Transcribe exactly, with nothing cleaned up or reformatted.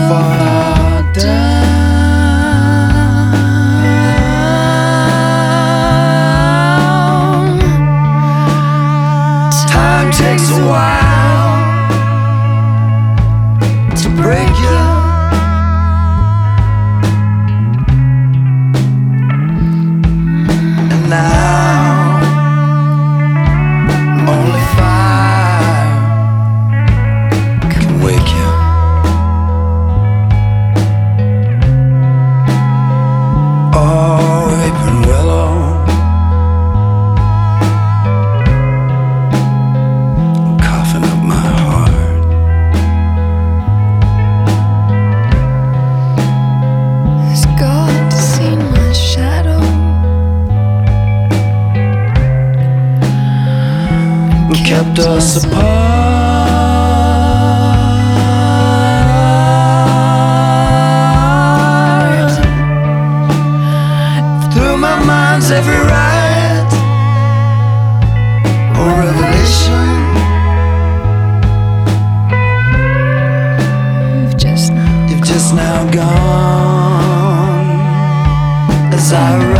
far down. Time takes a while to break you. And now only fire can wake you. Oh, weeping willow, coughing up my heart. Has God seen my shadow? Kept us apart. Through my mind's every right or revelation, You've just now you've just now gone as I